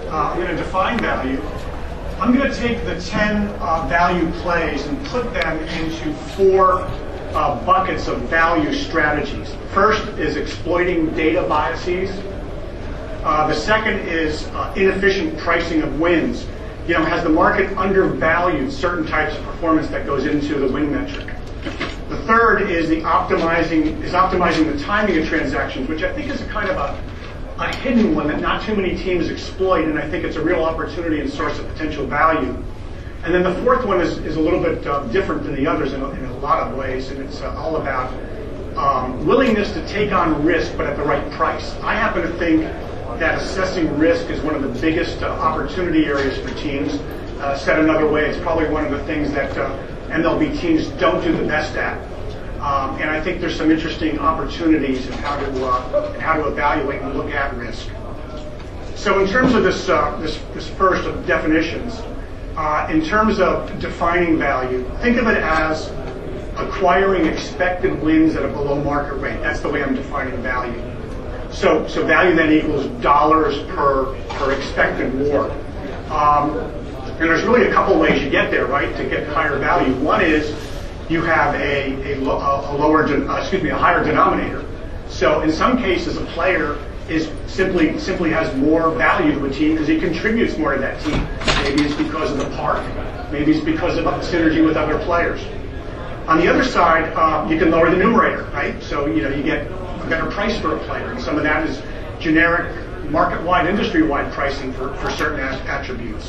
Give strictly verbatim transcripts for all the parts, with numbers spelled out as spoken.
uh, I'm going to define value. I'm going to take the ten uh, value plays and put them into four uh, buckets of value strategies. First is exploiting data biases. Uh, the second is uh, inefficient pricing of wins. You know, has the market undervalued certain types of performance that goes into the win metric? The third is the optimizing is optimizing the timing of transactions, which I think is a kind of a, a hidden one that not too many teams exploit, and I think it's a real opportunity and source of potential value. And then the fourth one is, is a little bit uh, different than the others in a, in a lot of ways, and it's uh, all about um, willingness to take on risk, but at the right price. I happen to think that assessing risk is one of the biggest uh, opportunity areas for teams. Uh, said another way, it's probably one of the things that uh, M L B teams don't do the best at. Um, and I think there's some interesting opportunities in how to uh, in how to evaluate and look at risk. So in terms of this uh, this, this first of definitions, uh, in terms of defining value, think of it as acquiring expected wins at a below market rate. That's the way I'm defining value. So, so value then equals dollars per per expected war. Um, and there's really a couple ways you get there, right? To get higher value. One is you have a a, lo, a lower, uh, excuse me, a higher denominator. So in some cases, a player is simply simply has more value to a team because he contributes more to that team. Maybe it's because of the park. Maybe it's because of synergy with other players. On the other side, uh, you can lower the numerator, right? So you know you get a better price for a player, and some of that is generic, market-wide, industry-wide pricing for, for certain attributes.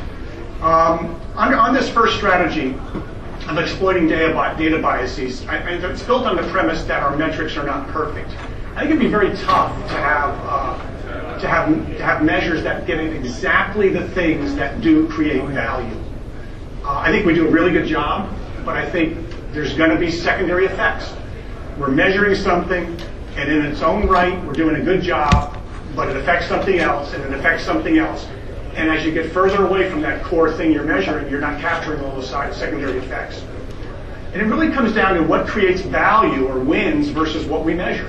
Um, on, on this first strategy of exploiting data, data biases, I, I, it's built on the premise that our metrics are not perfect. I think it'd be very tough to have uh, to have to have measures that get exactly the things that do create value. Uh, I think we do a really good job, but I think there's going to be secondary effects. We're measuring something, and in its own right, we're doing a good job, but it affects something else, and it affects something else. And as you get further away from that core thing you're measuring, you're not capturing all those secondary effects. And it really comes down to what creates value or wins versus what we measure.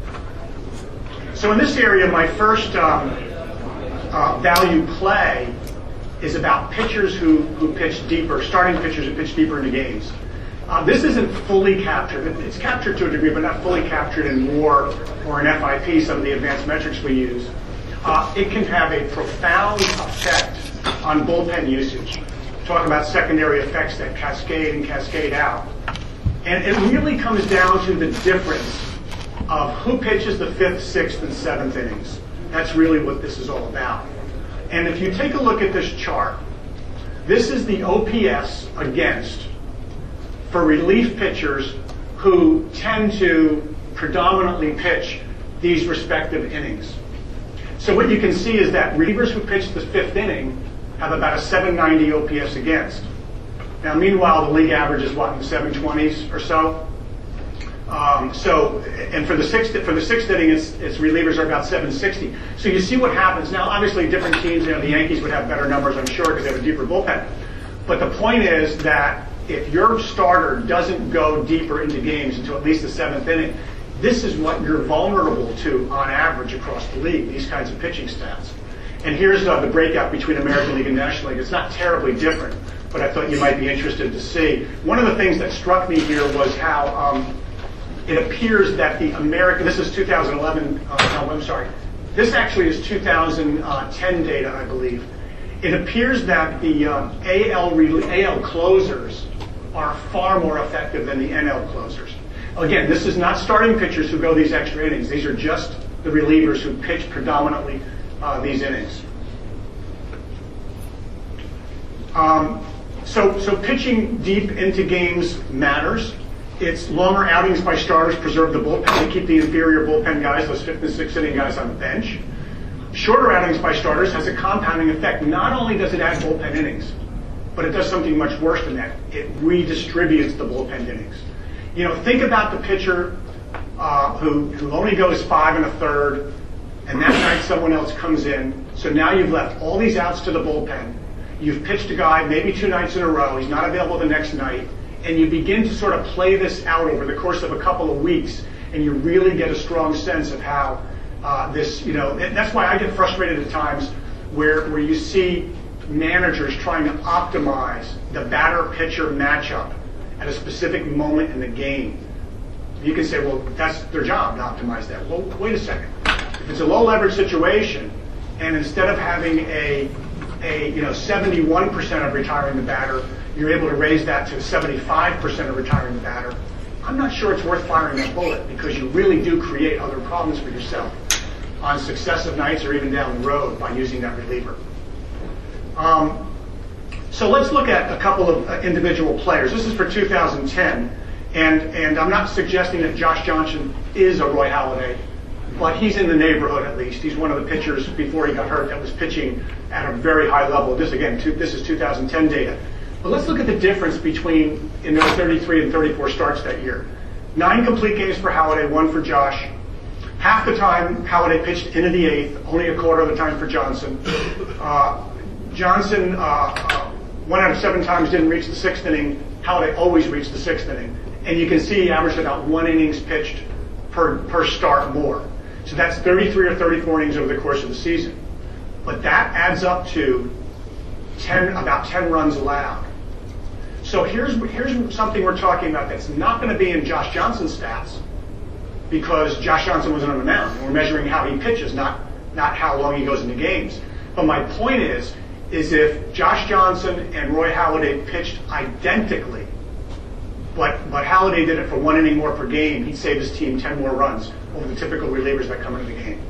So in this area, my first um, uh, value play is about pitchers who, who pitch deeper, starting pitchers who pitch deeper into games. Uh, this isn't fully captured. It's captured to a degree, but not fully captured in WAR or in F I P, some of the advanced metrics we use. Uh, it can have a profound effect on bullpen usage. Talk about secondary effects that cascade and cascade out. And it really comes down to the difference of who pitches the fifth, sixth, and seventh innings. That's really what this is all about. And if you take a look at this chart, this is the O P S against for relief pitchers who tend to predominantly pitch these respective innings. So what you can see is that relievers who pitch the fifth inning have about a seven ninety O P S against. Now, meanwhile, the league average is what, in the seven twenties or so? Um, so, and for the sixth for the sixth inning, it's, it's relievers are about seven sixty. So you see what happens. Now, obviously, different teams, you know, the Yankees would have better numbers, I'm sure, because they have a deeper bullpen. But the point is that if your starter doesn't go deeper into games into at least the seventh inning, this is what you're vulnerable to on average across the league, these kinds of pitching stats. And here's uh, the breakout between American League and National League. It's not terribly different, but I thought you might be interested to see. One of the things that struck me here was how um, it appears that the American, this is two thousand eleven, uh, no, I'm sorry, this actually is two thousand ten data, I believe. It appears that the um, A L, A L closers are far more effective than the N L closers. Again, this is not starting pitchers who go these extra innings. These are just the relievers who pitch predominantly uh, these innings. Um, so, so pitching deep into games matters. It's longer outings by starters preserve the bullpen. They keep the inferior bullpen guys, those fifth and sixth inning guys, on the bench. Shorter outings by starters has a compounding effect. Not only does it add bullpen innings, but it does something much worse than that. It redistributes the bullpen innings. You know, think about the pitcher uh, who, who only goes five and a third, and that night someone else comes in. So now you've left all these outs to the bullpen. You've pitched a guy maybe two nights in a row. He's not available the next night. And you begin to sort of play this out over the course of a couple of weeks, and you really get a strong sense of how uh, this, you know, that's why I get frustrated at times where, where you see managers trying to optimize the batter-pitcher matchup at a specific moment in the game. You can say, well, that's their job to optimize that. Well, wait a second. If it's a low-leverage situation, and instead of having a, a you know, seventy-one percent of retiring the batter, you're able to raise that to seventy-five percent of retiring the batter, I'm not sure it's worth firing that bullet, because you really do create other problems for yourself on successive nights or even down the road by using that reliever. Um, so let's look at a couple of uh, individual players. This is for two thousand ten, and, and I'm not suggesting that Josh Johnson is a Roy Halladay, but he's in the neighborhood at least. He's one of the pitchers before he got hurt that was pitching at a very high level. This, again, two, this is two thousand ten data. But let's look at the difference between in those thirty-three and thirty-four starts that year. Nine complete games for Halladay, one for Josh. Half the time, Halladay pitched into the eighth, only a quarter of the time for Johnson. Uh, Johnson, uh, uh, one out of seven times didn't reach the sixth inning. Halladay always reached the sixth inning. And you can see he averaged about one innings pitched per, per start more. So that's thirty-three or thirty-four innings over the course of the season. But that adds up to ten, about ten runs allowed. So here's, here's something we're talking about that's not going to be in Josh Johnson's stats, because Josh Johnson wasn't on the mound. And we're measuring how he pitches, not, not how long he goes into games. But my point is, is if Josh Johnson and Roy Halladay pitched identically, but, but Halladay did it for one inning more per game, he'd save his team ten more runs over the typical relievers that come into the game.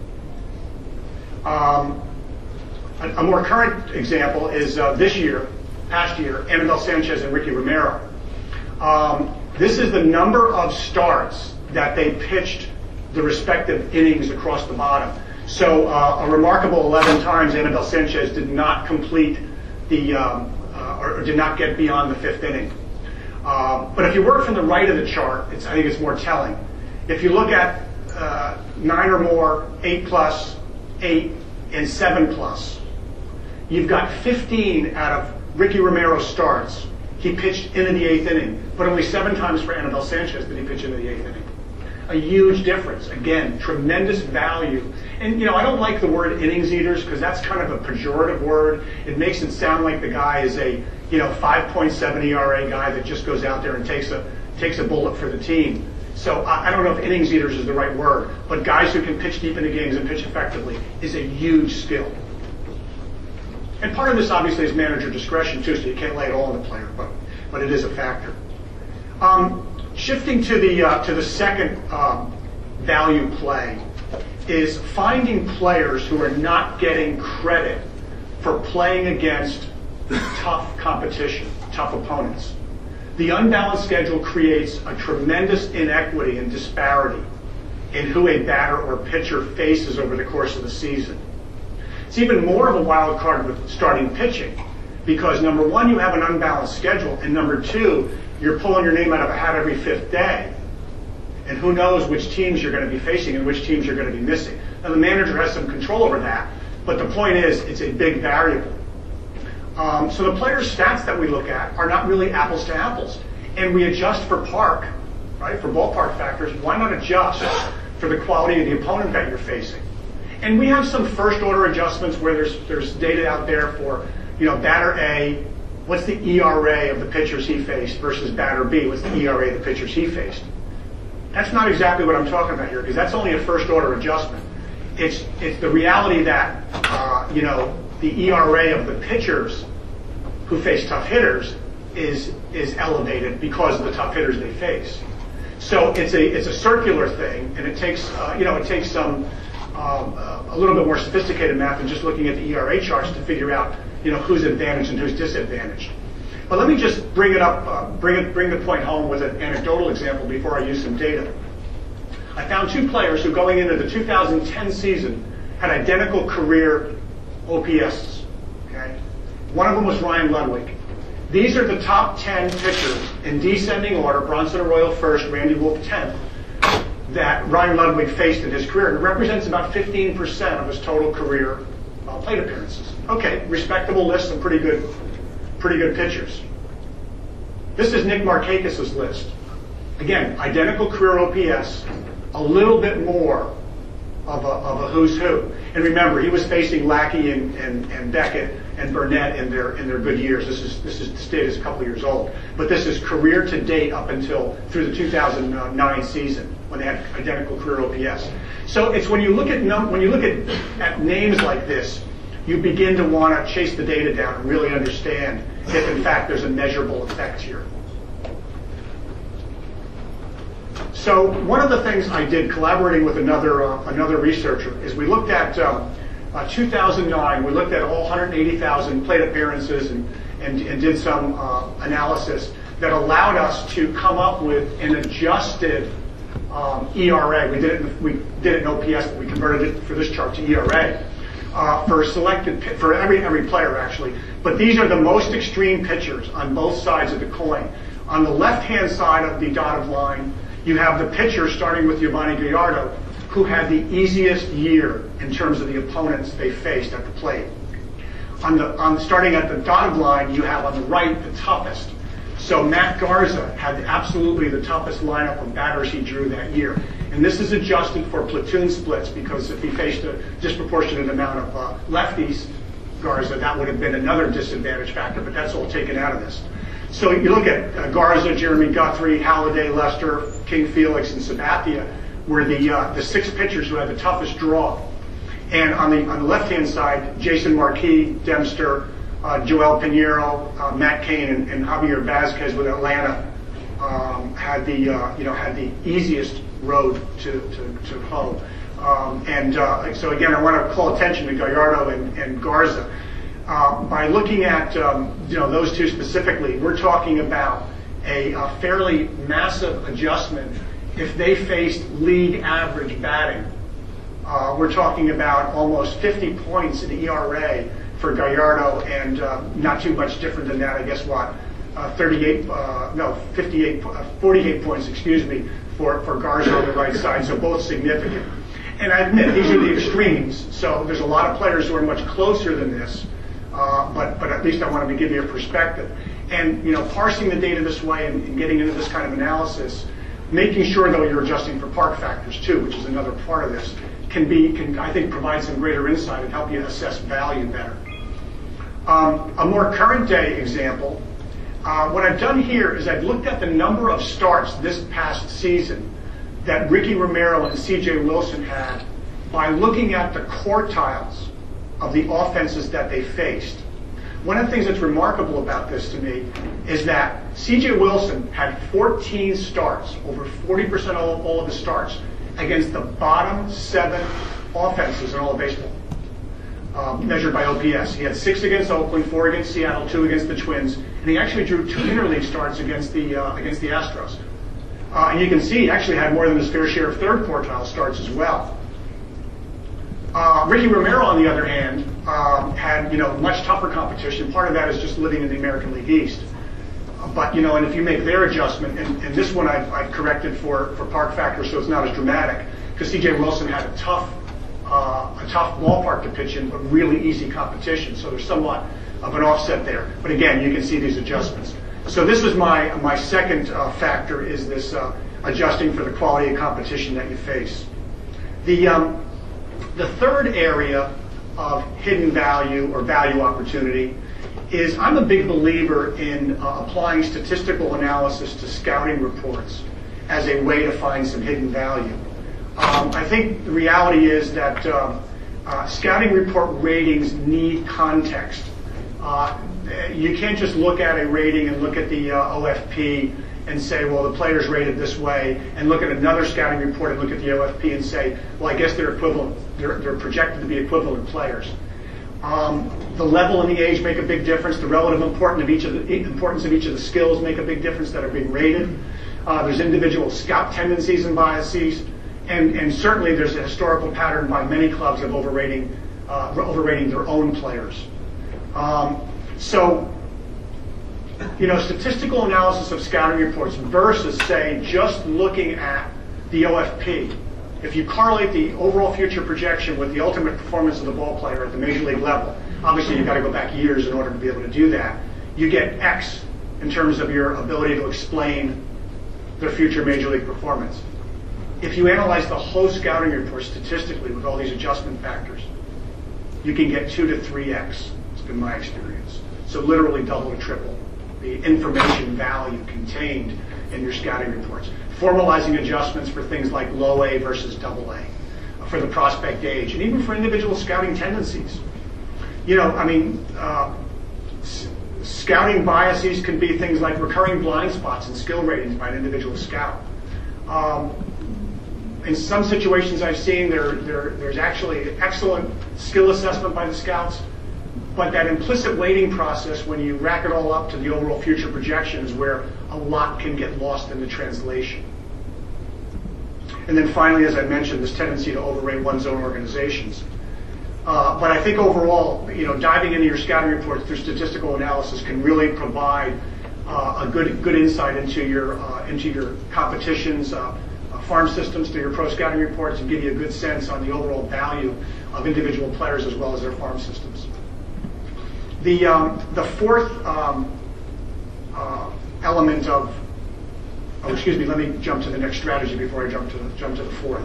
Um, a, a more current example is uh, this year, past year, Anibal Sanchez and Ricky Romero. Um, this is the number of starts that they pitched the respective innings across the bottom. So uh, a remarkable eleven times Anibal Sanchez did not complete the, um, uh, or, or did not get beyond the fifth inning. Uh, but if you work from the right of the chart, it's, I think it's more telling. If you look at uh, nine or more, eight plus, eight, and seven plus, you've got fifteen out of Ricky Romero's starts. He pitched into the eighth inning, but only seven times for Anibal Sanchez did he pitch into the eighth inning. A huge difference. Again, tremendous value. And, you know, I don't like the word innings eaters because that's kind of a pejorative word. It makes it sound like the guy is a, you know, five point seven E R A guy that just goes out there and takes a takes a bullet for the team. So I, I don't know if innings eaters is the right word, but guys who can pitch deep into games and pitch effectively is a huge skill. And part of this obviously is manager discretion too, so you can't lay it all on the player, but but it is a factor. Um, shifting to the uh, to the second um, value play is finding players who are not getting credit for playing against tough competition, tough opponents. The unbalanced schedule creates a tremendous inequity and disparity in who a batter or pitcher faces over the course of the season. It's even more of a wild card with starting pitching, because number one, you have an unbalanced schedule, and number two, you're pulling your name out of a hat every fifth day. And who knows which teams you're going to be facing and which teams you're going to be missing. Now, the manager has some control over that, but the point is, it's a big variable. Um, so the players' stats that we look at are not really apples to apples. And we adjust for park, right, for ballpark factors. Why not adjust for the quality of the opponent that you're facing? And we have some first-order adjustments where there's there's data out there for, you know, batter A, what's the E R A of the pitchers he faced versus batter B, what's the E R A of the pitchers he faced? That's not exactly what I'm talking about here, because that's only a first-order adjustment. It's it's the reality that, uh, you know, the E R A of the pitchers who face tough hitters is is elevated because of the tough hitters they face. So it's a it's a circular thing, and it takes uh, you know it takes some um, uh, a little bit more sophisticated math than just looking at the E R A charts to figure out, you know, who's advantaged and who's disadvantaged. But let me just bring it up, uh, bring it, bring the point home with an anecdotal example before I use some data. I found two players who, going into the two thousand ten season, had identical career O P Ss. Okay, one of them was Ryan Ludwig. These are the top ten pitchers in descending order: Bronson Arroyo first, Randy Wolf tenth, that Ryan Ludwig faced in his career. It represents about fifteen percent of his total career uh, plate appearances. Okay, respectable list, some pretty good. Pretty good pitchers. This is Nick Markakis' list. Again, identical career O P S, a little bit more of a, of a who's who. And remember, he was facing Lackey and, and, and Beckett and Burnett in their in their good years. This is this is this data is a couple years old, but this is career to date up until through the two thousand nine season when they had identical career O P S. So it's when you look at num- when you look at, at names like this, you begin to want to chase the data down and really understand if in fact there's a measurable effect here. So one of the things I did, collaborating with another uh, another researcher, is we looked at um, uh, two thousand nine. We looked at all one hundred eighty thousand plate appearances and, and and did some uh, analysis that allowed us to come up with an adjusted um, E R A. We did it. We did it in O P S, but we converted it for this chart to E R A uh, for selected for every every player actually. But these are the most extreme pitchers on both sides of the coin. On the left-hand side of the dotted line, you have the pitcher starting with Yovani Gallardo, who had the easiest year in terms of the opponents they faced at the plate. On the on starting at the dotted line, you have on the right the toughest. So Matt Garza had absolutely the toughest lineup of batters he drew that year. And this is adjusted for platoon splits, because if he faced a disproportionate amount of uh, lefties, Garza, that would have been another disadvantage factor, but that's all taken out of this. So you look at uh, Garza, Jeremy Guthrie, Halladay, Lester, King Felix, and Sabathia were the uh, the six pitchers who had the toughest draw. And on the on the left-hand side, Jason Marquis, Dempster, uh, Joel Pinheiro, uh, Matt Cain, and, and Javier Vazquez with Atlanta um, had the uh, you know had the easiest road to to, to home. Um, and uh, so again, I want to call attention to Gallardo and, and Garza. Uh, by looking at um, you know those two specifically, we're talking about a, a fairly massive adjustment if they faced league average batting. Uh, we're talking about almost fifty points in E R A for Gallardo, and uh, not too much different than that. I guess what uh, thirty-eight, uh, no, fifty-eight, uh, forty-eight points, excuse me, for for Garza on the right side. So both significant. And I admit these are the extremes. So there's a lot of players who are much closer than this. Uh, but but at least I wanted to give you a perspective. And you know, parsing the data this way and, and getting into this kind of analysis, making sure though you're adjusting for park factors too, which is another part of this, can be can I think provide some greater insight and help you assess value better. Um, a more current day example, uh, what I've done here is I've looked at the number of starts this past season that Ricky Romero and C J Wilson had by looking at the quartiles of the offenses that they faced. One of the things that's remarkable about this to me is that C J Wilson had fourteen starts, over forty percent of all of the starts, against the bottom seven offenses in all of baseball, um, measured by O P S. He had six against Oakland, four against Seattle, two against the Twins, and he actually drew two interleague starts against the uh, against the Astros. Uh, and you can see he actually had more than his fair share of third quartile starts as well. Uh, Ricky Romero, on the other hand, um, had you know much tougher competition. Part of that is just living in the American League East. Uh, but you know, and if you make their adjustment, and, and this one I've, I've corrected for for park factor, so it's not as dramatic, because C J Wilson had a tough uh, a tough ballpark to pitch in, but really easy competition. So there's somewhat of an offset there. But again, you can see these adjustments. So this is my my second uh, factor, is this uh, adjusting for the quality of competition that you face. The um, The third area of hidden value or value opportunity is I'm a big believer in uh, applying statistical analysis to scouting reports as a way to find some hidden value. Um, I think the reality is that uh, uh, scouting report ratings need context. Uh, you can't just look at a rating and look at the uh, O F P and say, well, the player's rated this way, and look at another scouting report and look at the O F P and say, well, I guess they're equivalent. They're, they're projected to be equivalent players. Um, the level and the age make a big difference. The relative importance of each of the importance of each of the skills make a big difference that are being rated. Uh, there's individual scout tendencies and biases, and, and certainly there's a historical pattern by many clubs of overrating uh, overrating their own players. Um, so. You know, statistical analysis of scouting reports versus, say, just looking at the O F P. If you correlate the overall future projection with the ultimate performance of the ball player at the major league level, obviously you've got to go back years in order to be able to do that, you get X in terms of your ability to explain their future major league performance. if you analyze the whole scouting report statistically with all these adjustment factors, you can get two to three X. It's been my experience. So literally double to triple the information value contained in your scouting reports. Formalizing adjustments for things like low A versus double A, for the prospect age, and even for individual scouting tendencies. You know, I mean, uh, s- scouting biases can be things like recurring blind spots and skill ratings by an individual scout. Um, in some situations I've seen, there, there, there's actually excellent skill assessment by the scouts, but that implicit weighting process, when you rack it all up to the overall future projection, is where a lot can get lost in the translation. And then finally, as I mentioned, this tendency to overrate one's own organizations. Uh, but I think overall, you know, diving into your scouting reports through statistical analysis can really provide uh, a good good insight into your uh, into your competitions, uh, uh, farm systems, through your pro scouting reports, and give you a good sense on the overall value of individual players as well as their farm systems. The um, the fourth um, uh, element of oh, excuse me, let me jump to the next strategy before I jump to the, jump to the fourth.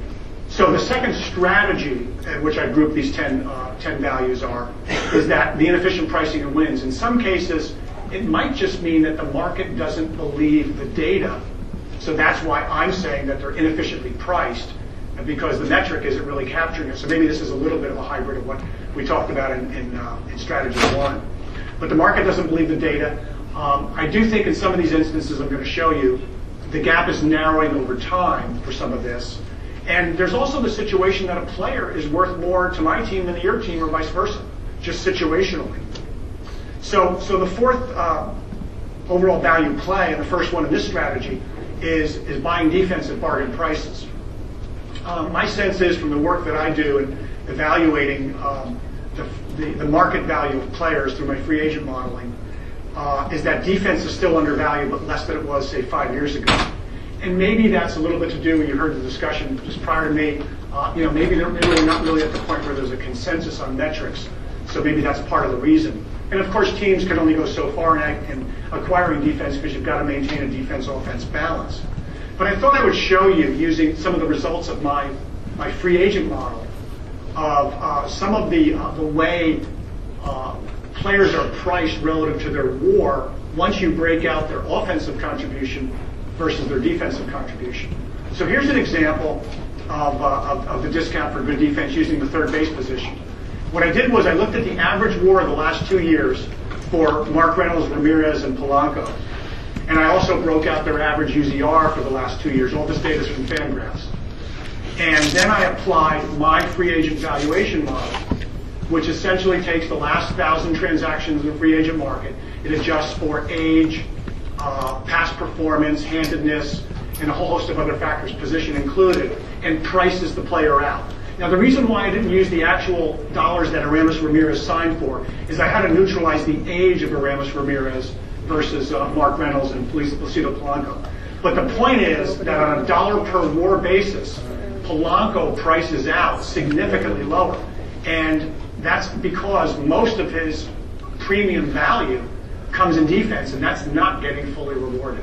So the second strategy at which I group these ten, uh, ten values are, is that the inefficient pricing of wins. In some cases, it might just mean that the market doesn't believe the data. So that's why I'm saying that they're inefficiently priced, because the metric isn't really capturing it. So maybe this is a little bit of a hybrid of what we talked about in, in, uh, in strategy one. But the market doesn't believe the data. Um, I do think in some of these instances I'm going to show you, the gap is narrowing over time for some of this. And there's also the situation that a player is worth more to my team than to your team, or vice versa, just situationally. So, so the fourth uh, overall value play, and the first one in this strategy, is, is buying defense at bargain prices. Um, my sense is, from the work that I do in evaluating um, the, the, the market value of players through my free agent modeling, uh, is that defense is still undervalued, but less than it was, say, five years ago. And maybe that's a little bit to do, when you heard the discussion just prior to me, uh, you know, maybe they're, maybe they're not really at the point where there's a consensus on metrics, so maybe that's part of the reason. And of course, teams can only go so far in, in acquiring defense, because you've got to maintain a defense-offense balance. But I thought I would show you, using some of the results of my, my free agent model, of uh, some of the, uh, the way uh, players are priced relative to their WAR once you break out their offensive contribution versus their defensive contribution. So here's an example of, uh, of, of the discount for good defense using the third base position. What I did was I looked at the average WAR of the last two years for Mark Reynolds, Ramirez, and Polanco. And I also broke out their average U Z R for the last two years. All this data is from Fangraphs. And then I applied my free agent valuation model, which essentially takes the last thousand transactions in the free agent market. It adjusts for age, Uh, past performance, handedness, and a whole host of other factors, position included, and prices the player out. Now, the reason why I didn't use the actual dollars that Aramis Ramirez signed for is I had to neutralize the age of Aramis Ramirez versus uh, Mark Reynolds and Placido Polanco. But the point is that on a dollar per WAR basis, Polanco prices out significantly lower. And that's because most of his premium value comes in defense, and that's not getting fully rewarded.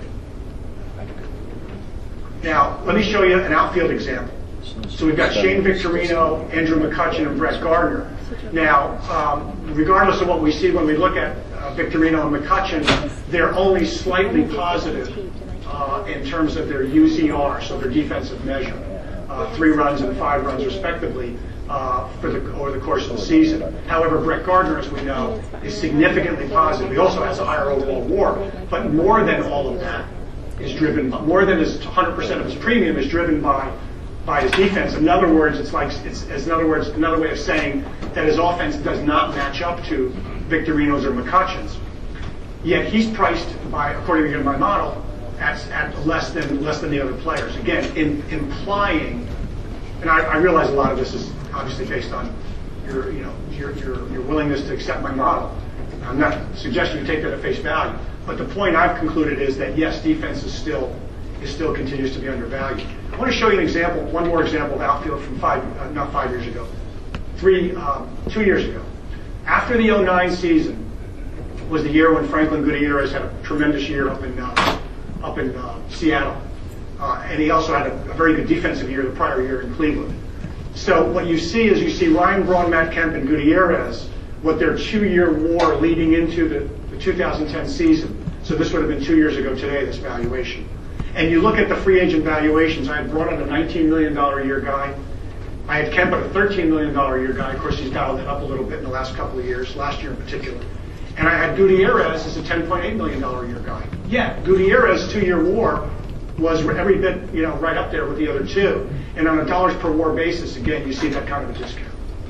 Now, let me show you an outfield example. So we've got Shane Victorino, Andrew McCutchen, and Brett Gardner. Now, um, regardless of what we see when we look at uh, Victorino and McCutchen, they're only slightly positive uh, in terms of their U Z R, so their defensive measure, uh, three runs and five runs respectively. Uh, for the, over the course of the season. However, Brett Gardner, as we know, is significantly positive. He also has a higher overall WAR, but more than all of that is driven, more than his one hundred percent of his premium is driven by by his defense. In other words, it's like it's, it's in other words another way of saying that his offense does not match up to Victorino's or McCutchen's. Yet he's priced by, according to my model, at, at less than less than the other players. Again, in, implying, and I, I realize a lot of this is obviously based on your, you know, your, your, your willingness to accept my model. I'm not suggesting you take that at face value, but the point I've concluded is that yes, defense is still is still continues to be undervalued. I want to show you an example, one more example of outfield from five, uh, not five years ago, three, um, two years ago. After the oh nine season was the year when Franklin Gutierrez had a tremendous year up in uh, up in uh, Seattle. Uh, and he also had a, a very good defensive year the prior year in Cleveland. So what you see is you see Ryan Braun, Matt Kemp, and Gutierrez, what their two-year war leading into the, the two thousand ten season. So this would have been two years ago today, this valuation. And you look at the free agent valuations. I had brought in a nineteen million dollars a year guy. I had Kemp at a thirteen million dollars a year guy. Of course, he's dialed it up a little bit in the last couple of years, last year in particular. And I had Gutierrez as a ten point eight million dollars a year guy. Yeah, Gutierrez' two-year war was every bit, you know, right up there with the other two. And on a dollars per war basis, again, you see that kind of a discount.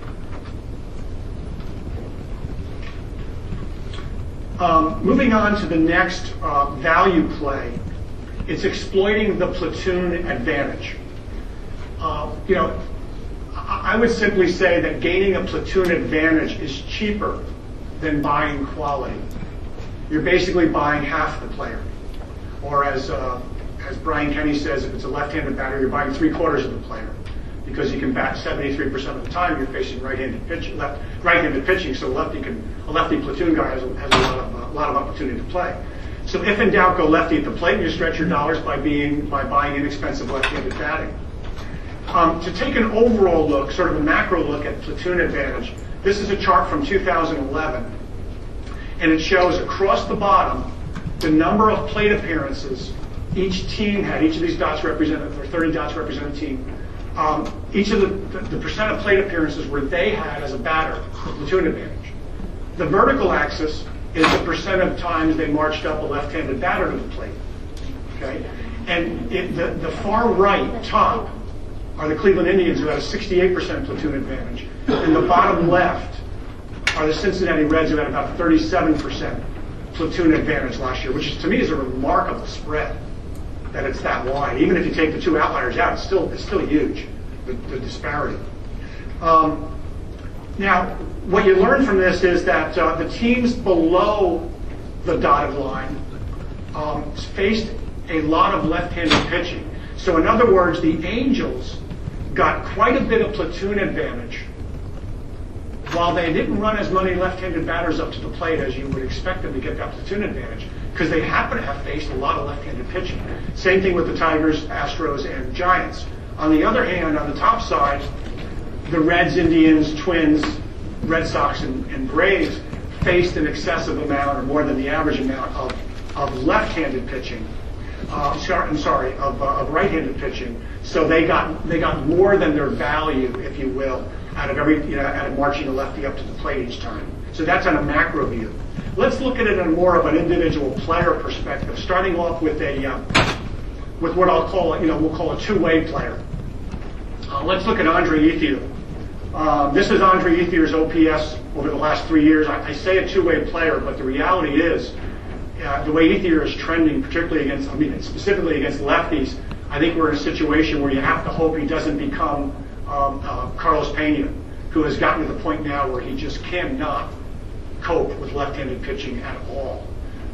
Um, moving on to the next uh, value play, it's exploiting the platoon advantage. Uh, you know, I, I would simply say that gaining a platoon advantage is cheaper than buying quality. You're basically buying half the player. Or as uh, as Brian Kenny says, if it's a left-handed batter, you're buying three quarters of the player, because you can bat seventy-three percent of the time you're facing right-handed pitching, left, right-handed pitching, so a lefty can a lefty platoon guy has a, has a lot of uh, a lot of opportunity to play. So if in doubt, go lefty at the plate, and you stretch your dollars by being by buying inexpensive left-handed batting. Um, to take an overall look, sort of a macro look at platoon advantage, this is a chart from two thousand eleven, and it shows across the bottom the number of plate appearances each team had. Each of these dots represent, or thirty dots represent a team. Um, each of the, the, the percent of plate appearances where they had as a batter the platoon advantage. The vertical axis is the percent of times they marched up a left-handed batter to the plate. Okay, and it, the, the far right top are the Cleveland Indians, who had a sixty-eight percent platoon advantage, and the bottom left are the Cincinnati Reds, who had about thirty-seven percent platoon advantage last year, which is, to me is a remarkable spread, that it's that wide. Even if you take the two outliers out, it's still it's still huge, the, the disparity. Um, now, what you learn from this is that uh, the teams below the dotted line um, faced a lot of left-handed pitching. So in other words, the Angels got quite a bit of platoon advantage, while they didn't run as many left-handed batters up to the plate as you would expect them to get that platoon advantage, because they happen to have faced a lot of left-handed pitching. Same thing with the Tigers, Astros, and Giants. On the other hand, on the top side, the Reds, Indians, Twins, Red Sox, and, and Braves faced an excessive amount, or more than the average amount, of, of left-handed pitching. Uh, sorry, I'm sorry, of, uh, of right-handed pitching. So they got they got more than their value, if you will, out of every you know out of marching a lefty up to the plate each time. So that's on a macro view. Let's look at it on more of an individual player perspective, starting off with a uh, with what I'll call you know we'll call a two-way player. Uh, let's look at Andre Ethier. Uh, this is Andre Ethier's O P S over the last three years. I, I say a two-way player, but the reality is, uh, the way Ethier is trending, particularly against, I mean, specifically against lefties, I think we're in a situation where you have to hope he doesn't become um, uh, Carlos Pena, who has gotten to the point now where he just cannot cope with left-handed pitching at all.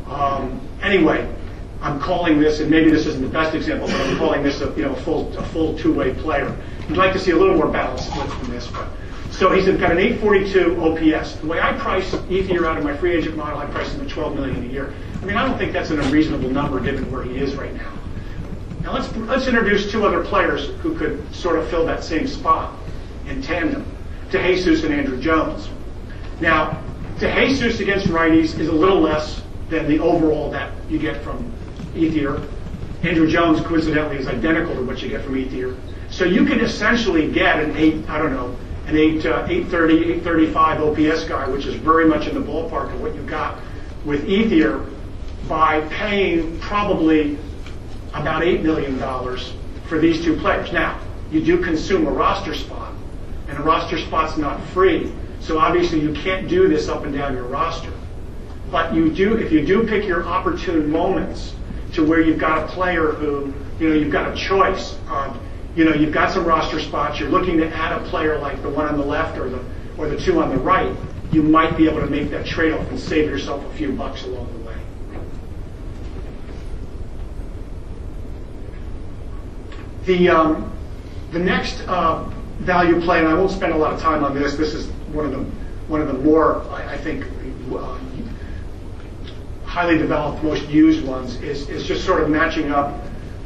Um, anyway, I'm calling this, and maybe this isn't the best example, but I'm calling this a you know full a full two-way player. I'd like to see a little more balance split from this, but so he's got an eight forty-two O P S. The way I price Ethier out of my free agent model, I price him at twelve million dollars a year. I mean, I don't think that's an unreasonable number given where he is right now. Now let's let's introduce two other players who could sort of fill that same spot in tandem: DeJesus and Andrew Jones. Now, DeJesus against righties is a little less than the overall that you get from Ethier. Andrew Jones, coincidentally, is identical to what you get from Ethier. So you can essentially get an eight, I don't know, an eight, uh, eight thirty, eight thirty-five O P S guy, which is very much in the ballpark of what you got with Ethier, by paying probably about eight million dollars for these two players. Now, you do consume a roster spot, and a roster spot's not free, so obviously you can't do this up and down your roster. But you do, if you do pick your opportune moments to where you've got a player who, you know, you've got a choice of, you know, you've got some roster spots, you're looking to add a player like the one on the left or the or the two on the right, you might be able to make that trade-off and save yourself a few bucks along the way. The um, the next uh, value play, and I won't spend a lot of time on this. This is one of the one of the more I, I think uh, highly developed, most used ones. Is is just sort of matching up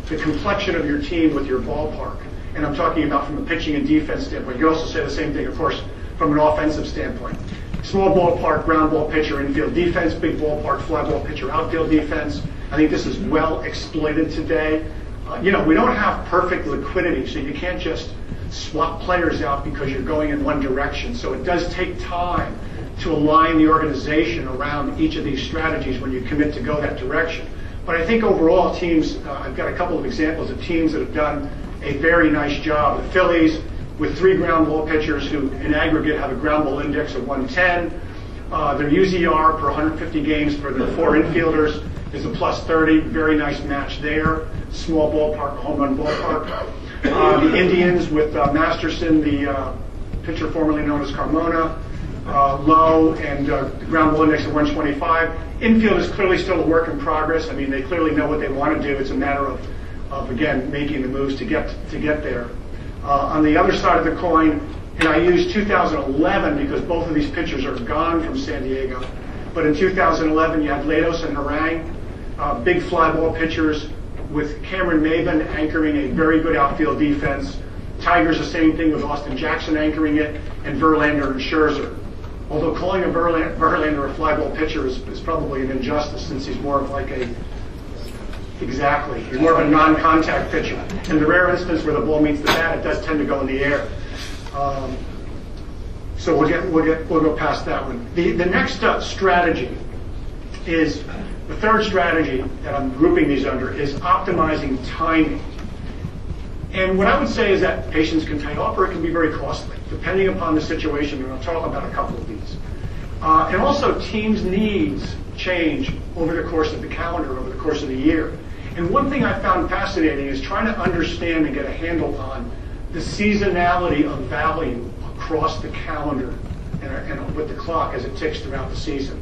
the complexion of your team with your ballpark. And I'm talking about from a pitching and defense standpoint. You can also say the same thing, of course, from an offensive standpoint. Small ballpark, ground ball pitcher, infield defense, big ballpark, fly ball pitcher, outfield defense. I think this is well exploited today. Uh, you know, we don't have perfect liquidity, so you can't just swap players out because you're going in one direction. So it does take time to align the organization around each of these strategies when you commit to go that direction. But I think overall teams, uh, I've got a couple of examples of teams that have done a very nice job. The Phillies, with three ground ball pitchers who in aggregate have a ground ball index of one ten. Uh, their U Z R per one hundred fifty games for their four infielders is a plus thirty. Very nice match there. Small ballpark, home run ballpark. Uh, the Indians with uh, Masterson, the uh, pitcher formerly known as Carmona, uh, low and uh, the ground ball index of one twenty-five. Infield is clearly still a work in progress. I mean, they clearly know what they want to do. It's a matter of, of again, making the moves to get to get there. Uh, on the other side of the coin, and I used two thousand eleven because both of these pitchers are gone from San Diego. But in two thousand eleven, you had Latos and Harang, uh, big fly ball pitchers, with Cameron Maybin anchoring a very good outfield defense. Tigers, the same thing with Austin Jackson anchoring it, and Verlander and Scherzer. Although calling a Verlander, Verlander a fly ball pitcher is, is probably an injustice, since he's more of like a Exactly. He's more of a non-contact pitcher. In the rare instance where the ball meets the bat, it does tend to go in the air. Um, so we'll get we'll get we'll go past that one. The the next uh, strategy is the third strategy that I'm grouping these under is optimizing timing. And what I would say is that patience can pay off, or it can be very costly, depending upon the situation. And I'll talk about a couple of these. Uh, and also, teams' needs change over the course of the calendar, over the course of the year. And one thing I found fascinating is trying to understand and get a handle on the seasonality of value across the calendar and, and with the clock as it ticks throughout the season.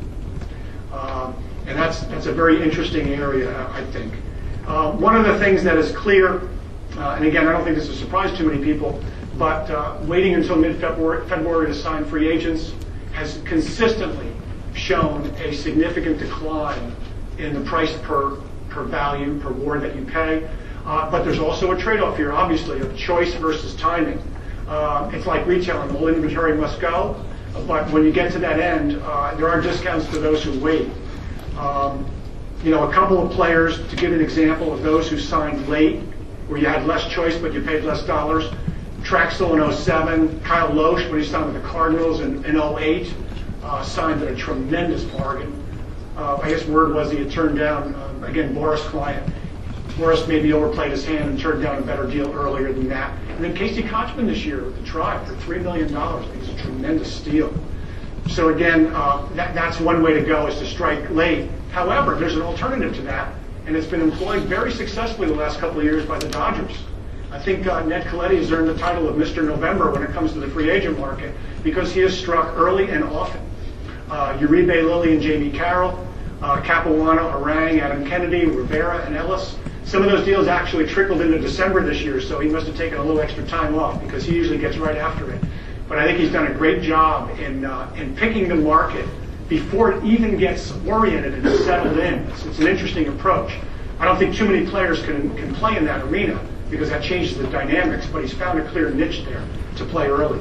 Um, and that's that's a very interesting area, I think. Uh, one of the things that is clear, uh, and again, I don't think this is a surprise to many people, but uh, waiting until mid-February February to sign free agents has consistently shown a significant decline in the price per per value, per ward that you pay. Uh, but there's also a trade-off here, obviously, of choice versus timing. Uh, it's like retailing. All inventory must go, but when you get to that end, uh, there are discounts for those who wait. Um, you know, a couple of players, to give an example of those who signed late, where you had less choice but you paid less dollars. Traxel in oh seven, Kyle Loesch, when he signed with the Cardinals in, in oh eight, uh, signed at a tremendous bargain. Uh, I guess word was he had turned down, uh, again, Boris' client. Boris maybe overplayed his hand and turned down a better deal earlier than that. And then Casey Kochman this year with the Tribe for three million dollars. I think it's a tremendous steal. So again, uh, that, that's one way to go, is to strike late. However, there's an alternative to that, and it's been employed very successfully the last couple of years by the Dodgers. I think uh, Ned Colletti has earned the title of Mister November when it comes to the free agent market because he has struck early and often. Uh, Uribe, Lilly, and Jamie Carroll, uh, Capuano, Harang, Adam Kennedy, Rivera, and Ellis. Some of those deals actually trickled into December this year, so he must have taken a little extra time off because he usually gets right after it. But I think he's done a great job in uh, in picking the market before it even gets oriented and settled in. It's, it's an interesting approach. I don't think too many players can, can play in that arena because that changes the dynamics, but he's found a clear niche there to play early.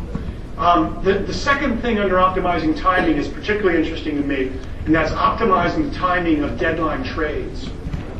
Um, the, the second thing under optimizing timing is particularly interesting to me, and that's optimizing the timing of deadline trades.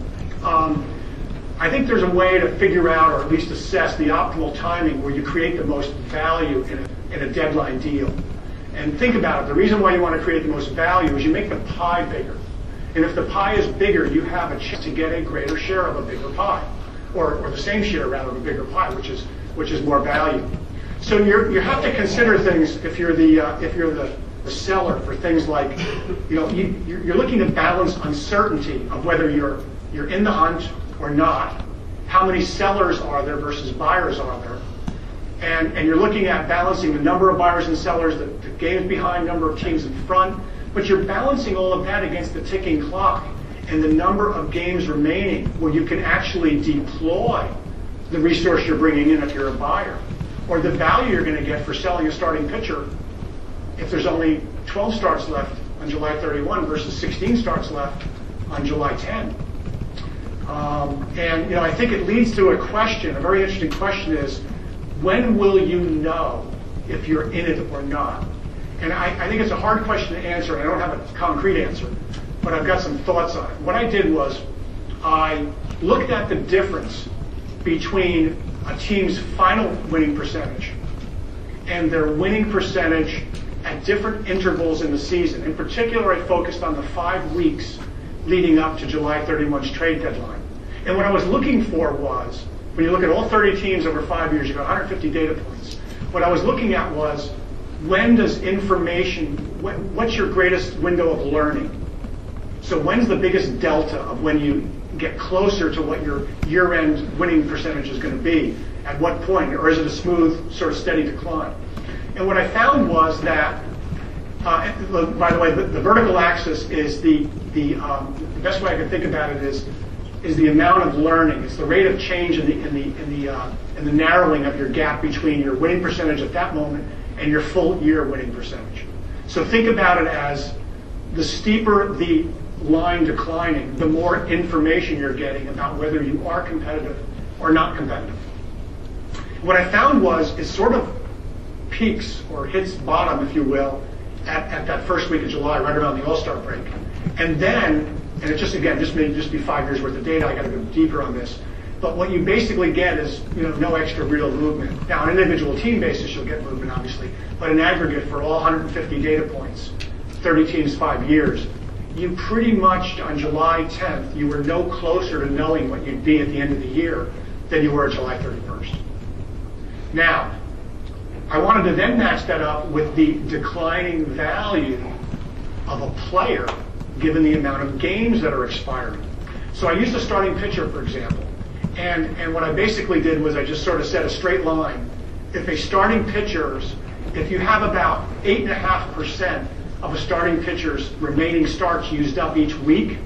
Um, I think there's a way to figure out, or at least assess, the optimal timing where you create the most value in a, in a deadline deal. And think about it. The reason why you want to create the most value is you make the pie bigger. And if the pie is bigger, you have a chance to get a greater share of a bigger pie, or, or the same share, rather, of a bigger pie, which is which is more value. So you're, you have to consider things if you're the uh, if you're the, the seller for things like, you know, you, you're looking to balance uncertainty of whether you're you're in the hunt or not. How many sellers are there versus buyers are there? And and you're looking at balancing the number of buyers and sellers, the, the games behind, number of teams in front. But you're balancing all of that against the ticking clock and the number of games remaining where you can actually deploy the resource you're bringing in if you're a buyer, or the value you're going to get for selling a starting pitcher if there's only twelve starts left on July thirty-first versus sixteen starts left on July tenth. Um, and you know, I think it leads to a question, a very interesting question is, when will you know if you're in it or not? And I, I think it's a hard question to answer, and I don't have a concrete answer, but I've got some thoughts on it. What I did was I looked at the difference between a team's final winning percentage and their winning percentage at different intervals in the season. In particular, I focused on the five weeks leading up to July thirty-first's trade deadline. And what I was looking for was, when you look at all thirty teams over five years, you've got one hundred fifty data points. What I was looking at was, when does information, what's your greatest window of learning? So when's the biggest delta of when you get closer to what your year-end winning percentage is going to be? At what point? Or is it a smooth, sort of steady decline? And what I found was that, uh, by the way, the, the vertical axis is the, the, um, the best way I can think about it is, is the amount of learning. It's the rate of change in the, in the, in the, uh, in the narrowing of your gap between your winning percentage at that moment and your full year winning percentage. So think about it as the steeper the line declining, the more information you're getting about whether you are competitive or not competitive. What I found was it sort of peaks or hits bottom, if you will, at, at that first week of July, right around the All-Star break. And then, and it just, again, this may just be five years worth of data, I gotta go deeper on this, but what you basically get is, you know, no extra real movement. Now, on an individual team basis, you'll get movement, obviously, but in aggregate for all one hundred fifty data points, thirty teams, five years, you pretty much, on July tenth, you were no closer to knowing what you'd be at the end of the year than you were July thirty-first. Now, I wanted to then match that up with the declining value of a player given the amount of games that are expiring. So I used a starting pitcher, for example. And, and what I basically did was I just sort of set a straight line. If a starting pitcher's, if you have about eight point five percent of a starting pitcher's remaining starts used up each week,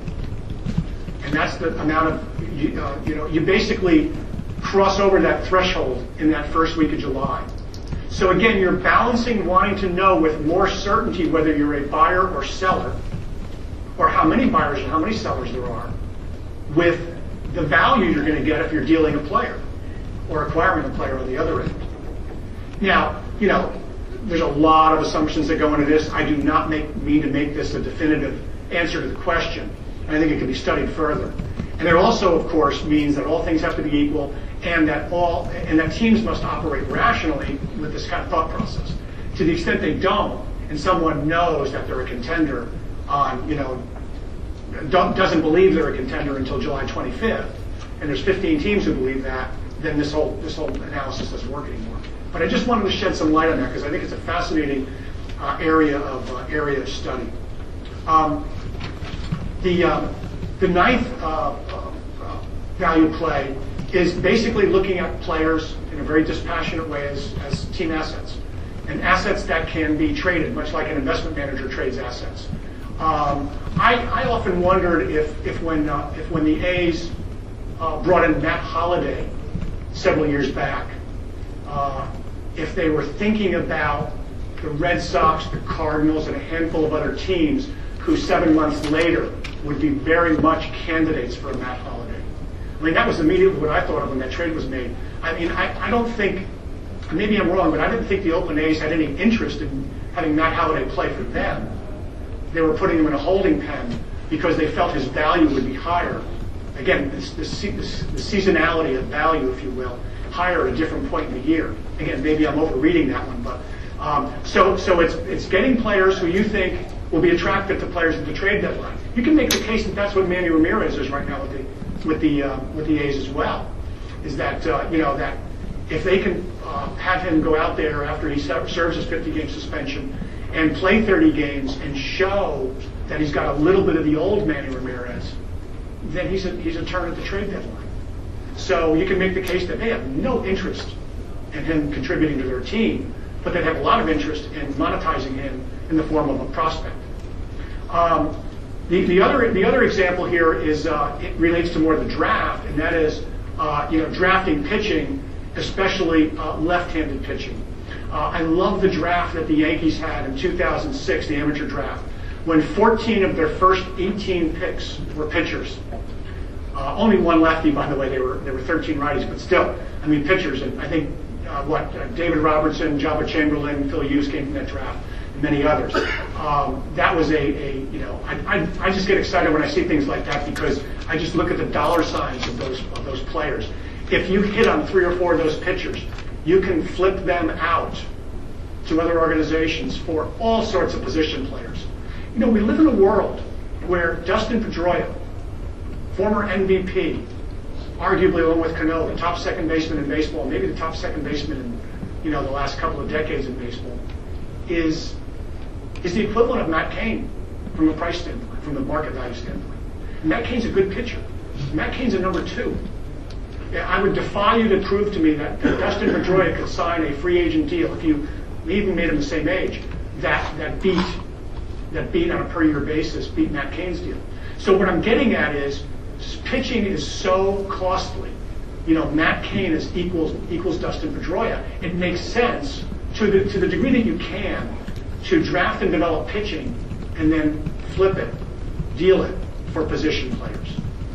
and that's the amount of, you, uh, you know, you basically cross over that threshold in that first week of July. So again, you're balancing wanting to know with more certainty whether you're a buyer or seller, or how many buyers and how many sellers there are, with the value you're going to get if you're dealing a player or acquiring a player on the other end. Now, you know, there's a lot of assumptions that go into this. I do not make, mean to make this a definitive answer to the question. And I think it can be studied further. And it also, of course, means that all things have to be equal, and that all and that teams must operate rationally with this kind of thought process. To the extent they don't, and someone knows that they're a contender on, you know, don't, doesn't believe they're a contender until July twenty-fifth, and there's fifteen teams who believe that, then this whole this whole analysis doesn't work anymore. But I just wanted to shed some light on that because I think it's a fascinating uh, area of uh, area of study. Um, the uh, the ninth uh, uh, value play is basically looking at players in a very dispassionate way as, as team assets, and assets that can be traded, much like an investment manager trades assets. Um, I, I often wondered if, if when uh, if when the A's uh, brought in Matt Holliday several years back, uh, if they were thinking about the Red Sox, the Cardinals, and a handful of other teams who seven months later would be very much candidates for a Matt Holliday. I mean, that was immediately what I thought of when that trade was made. I mean, I, I don't think, maybe I'm wrong, but I didn't think the Oakland A's had any interest in having Matt Holliday play for them. They were putting him in a holding pen because they felt his value would be higher. Again, this, this, this, the seasonality of value, if you will, higher at a different point in the year. Again, maybe I'm overreading that one, but um, so so it's it's getting players who you think will be attractive to players at the trade deadline. You can make the case that that's what Manny Ramirez is right now with the with the uh, with the A's as well. Is that uh, you know that if they can uh, have him go out there after he serves his fifty game suspension and play thirty games and show that he's got a little bit of the old Manny Ramirez, then he's a, he's a turn at the trade deadline. So you can make the case that they have no interest in him contributing to their team, but they have a lot of interest in monetizing him in the form of a prospect. Um, the, the other the other example here is uh, it relates to more the draft, and that is uh, you know drafting pitching, especially uh, left-handed pitching. Uh, I love the draft that the Yankees had in two thousand six, the amateur draft, when fourteen of their first eighteen picks were pitchers. Uh, Uh, only one lefty, by the way. They were there were thirteen righties, but still, I mean, pitchers. And I think uh, what uh, David Robertson, Jabba Chamberlain, Phil Hughes came from that draft, and many others. Um, that was a, a you know, I, I I just get excited when I see things like that because I just look at the dollar signs of those of those players. If you hit on three or four of those pitchers, you can flip them out to other organizations for all sorts of position players. You know, we live in a world where Dustin Pedroia, former M V P, arguably along with Cano, the top second baseman in baseball, maybe the top second baseman in, you know, the last couple of decades in baseball, is is the equivalent of Matt Cain from a price standpoint, from the market value standpoint. And Matt Cain's a good pitcher. Matt Cain's a number two. I would defy you to prove to me that, that Dustin Pedroia could sign a free agent deal if you even made him the same age that that beat that beat on a per year basis beat Matt Cain's deal. So what I'm getting at is pitching is so costly. You know, Matt Cain is equals equals Dustin Pedroia. It makes sense to the to the degree that you can to draft and develop pitching and then flip it, deal it for position players.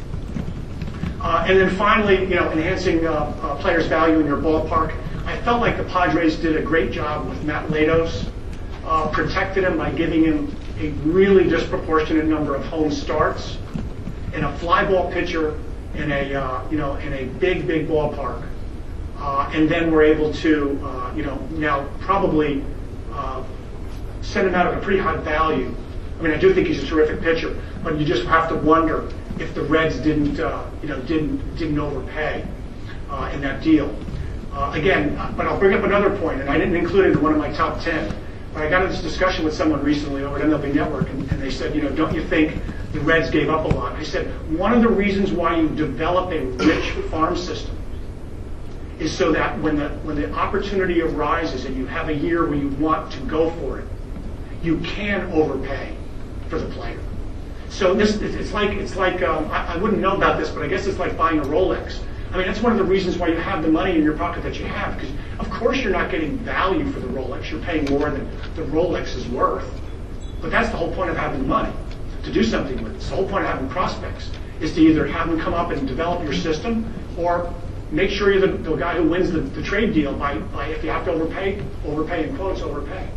Uh, and then finally, you know, enhancing uh, uh, players' value in your ballpark. I felt like the Padres did a great job with Matt Latos, uh, protected him by giving him a really disproportionate number of home starts, and a fly ball pitcher in a uh, you know in a big big ballpark, uh, and then we're able to uh, you know now probably uh, send him out at a pretty high value. I mean, I do think he's a terrific pitcher, but you just have to wonder if the Reds didn't uh, you know didn't didn't overpay uh, in that deal. Uh, again, but I'll bring up another point, and I didn't include it in one of my top ten. But I got into this discussion with someone recently over at M L B Network, and, and they said, you know, don't you think the Reds gave up a lot? I said, one of the reasons why you develop a rich farm system is so that when the when the opportunity arises and you have a year where you want to go for it, you can overpay for the player. So this it's like it's like um, I, I wouldn't know about this, but I guess it's like buying a Rolex. I mean, that's one of the reasons why you have the money in your pocket that you have, because of course you're not getting value for the Rolex. You're paying more than the Rolex is worth. But that's the whole point of having money, to do something with it. It's the whole point of having prospects, is to either have them come up and develop your system, or make sure you're the, the guy who wins the, the trade deal by, by, if you have to overpay, overpay in quotes, overpay.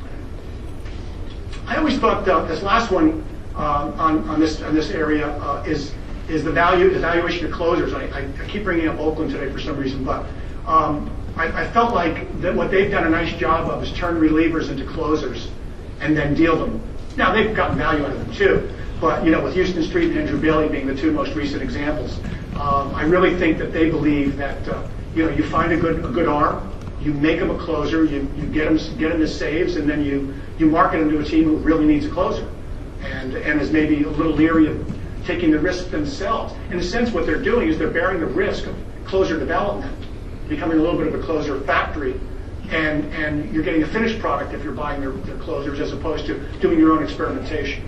I always thought uh, this last one uh, on, on, this, on this area uh, is is the value evaluation of closers. I, I, I keep bringing up Oakland today for some reason, but um, I, I felt like that what they've done a nice job of is turn relievers into closers and then deal them. Now, they've gotten value out of them too, but you know, with Houston Street and Andrew Bailey being the two most recent examples, um, I really think that they believe that uh, you know, you find a good a good arm, you make them a closer, you, you get them get them as saves, and then you you market them to a team who really needs a closer, and and is maybe a little leery of taking the risk themselves. In a sense, what they're doing is they're bearing the risk of closer development, becoming a little bit of a closer factory, and, and you're getting a finished product if you're buying their, their closers as opposed to doing your own experimentation.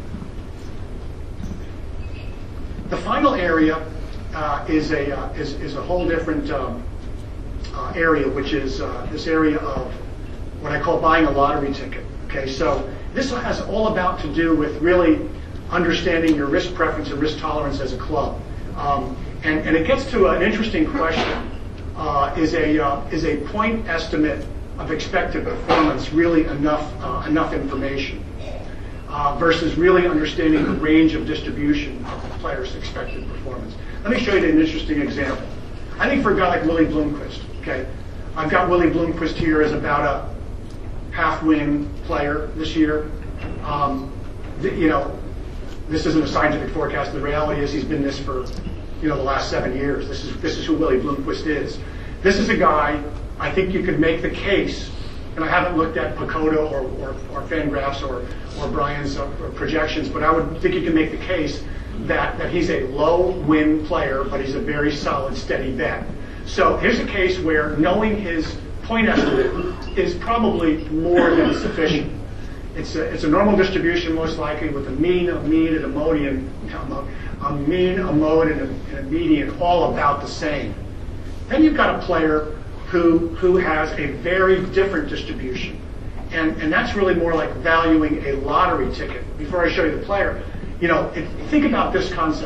The final area uh, is, a, uh, is, is a whole different um, uh, area, which is uh, this area of what I call buying a lottery ticket. Okay, so this has all about to do with really understanding your risk preference and risk tolerance as a club. Um, and, and it gets to an interesting question. Uh, is, a, uh, is a point estimate of expected performance really enough, uh, enough information uh, versus really understanding the range of distribution of the player's expected performance? Let me show you an interesting example. I think for a guy like Willie Bloomquist, okay, I've got Willie Bloomquist here as about a half-win player this year. Um, th- you know, This isn't a scientific forecast. The reality is he's been this for, you know, the last seven years. This is this is who Willie Bloomquist is. This is a guy, I think you could make the case, and I haven't looked at Pacoda or, or, or Fangraphs or, or Brian's uh, projections, but I would think you can make the case that, that he's a low-win player, but he's a very solid, steady bet. So here's a case where knowing his point estimate is probably more than sufficient. It's a, it's a normal distribution, most likely, with a mean, a mean, and a modian, a mean, a mode, and a, and a median, all about the same. Then you've got a player who who has a very different distribution, and and that's really more like valuing a lottery ticket. Before I show you the player, you know, it, think about this concept.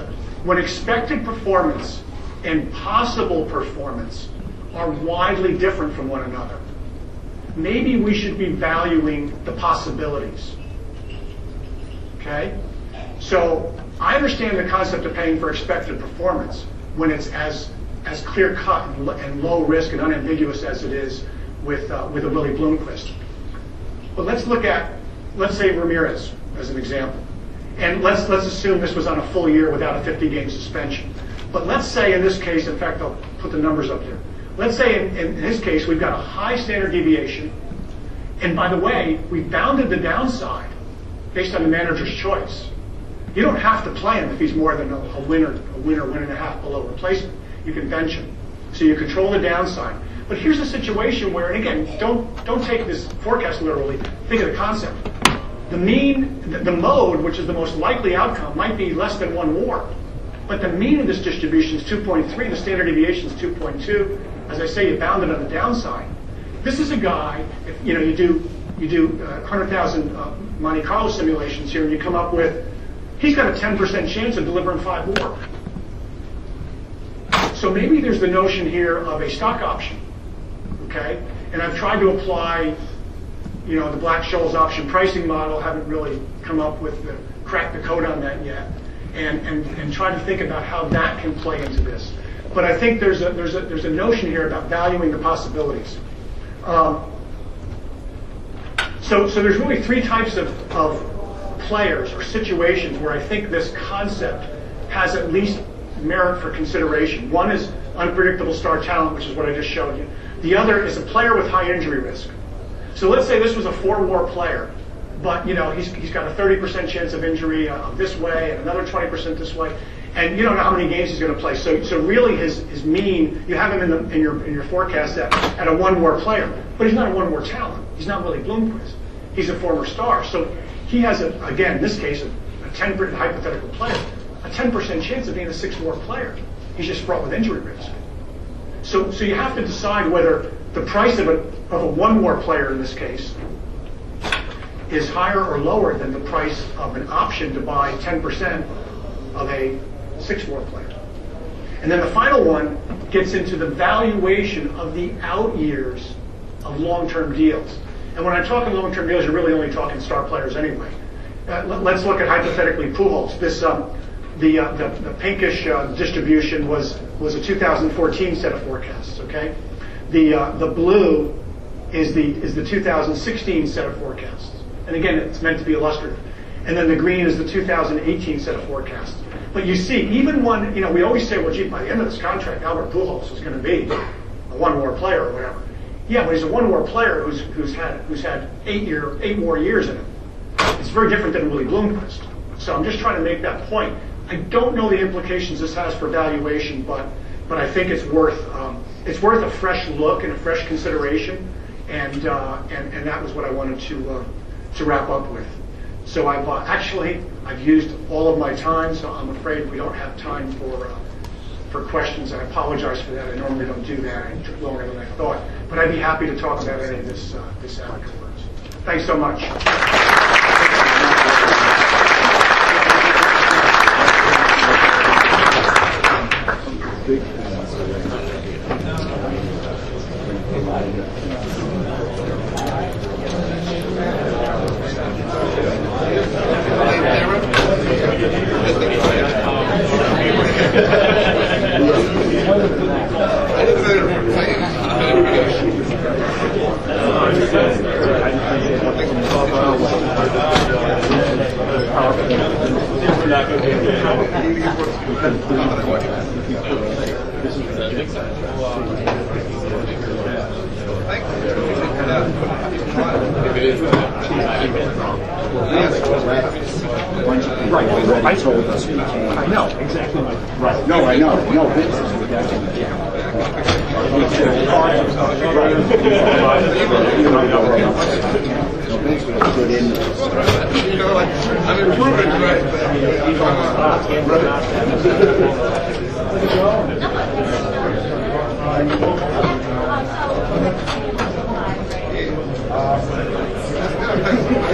when expected performance and possible performance are widely different from one another, maybe we should be valuing the possibilities. Okay? So I understand the concept of paying for expected performance when it's as as clear-cut and, and low risk and unambiguous as it is with uh, with a Willie Bloomquist. But let's look at, let's say Ramirez as an example. And let's let's assume this was on a full year without a fifty game suspension. But let's say in this case, in fact, I'll put the numbers up here. Let's say in, in his case, we've got a high standard deviation. And by the way, we bounded the downside based on the manager's choice. You don't have to play him if he's more than a, a win or a win or win and a half below replacement. You can bench him. So you control the downside. But here's a situation where, and again, don't don't take this forecast literally. Think of the concept. The mean, the, the mode, which is the most likely outcome, might be less than one WAR. But the mean of this distribution is two point three. The standard deviation is two point two. As I say, you bound it on the downside. This is a guy. If you know you do you do uh, one hundred thousand uh, Monte Carlo simulations here, and you come up with he's got a ten percent chance of delivering five WAR. So maybe there's the notion here of a stock option, okay? And I've tried to apply, you know, the Black-Scholes option pricing model. Haven't really come up with the crack the code on that yet, and and and try to think about how that can play into this. But I think there's a there's a there's a notion here about valuing the possibilities. Um, so so there's really three types of of players or situations where I think this concept has at least merit for consideration. One is unpredictable star talent, which is what I just showed you. The other is a player with high injury risk. So let's say this was a four-war player, but you know he's he's got a thirty percent chance of injury uh, this way and another twenty percent this way, and you don't know how many games he's going to play. So so really his his mean, you have him in the in your in your forecast at, at a one-war player, but he's not a one-war talent. He's not Willie Bloomquist. He's a former star. So he has a again in this case a, a ten percent hypothetical player. A ten percent chance of being a six-war player. He's just fraught with injury risk. So, so you have to decide whether the price of a of a one-war player in this case is higher or lower than the price of an option to buy ten percent of a six-war player. And then the final one gets into the valuation of the out years of long-term deals. And when I talk in long-term deals, you're really only talking star players anyway. Uh, let's look at hypothetically Pujols. This um, The, uh, the the pinkish uh, distribution was was a two thousand fourteen set of forecasts. Okay, the uh, the blue is the is the two thousand sixteen set of forecasts, and again it's meant to be illustrative. And then the green is the two thousand eighteen set of forecasts. But you see, even when you know we always say, well, gee, by the end of this contract, Albert Pujols is going to be a one-war player or whatever. Yeah, but he's a one-war player who's who's had who's had eight year eight more years in him. It's very different than Willie Bloomquist. So I'm just trying to make that point. I don't know the implications this has for valuation, but but I think it's worth um, it's worth a fresh look and a fresh consideration, and uh, and and that was what I wanted to uh, to wrap up with. So I've uh, actually I've used all of my time, so I'm afraid we don't have time for uh, for questions. I apologize for that. I normally don't do that. It took longer than I thought, but I'd be happy to talk about any of this uh, this afterwards. Thanks so much. Big. Right, I told us. I know, exactly. Right. No, I know. No, Vince is with that. No, Vince was put in. You know, I'm improving, right? Right.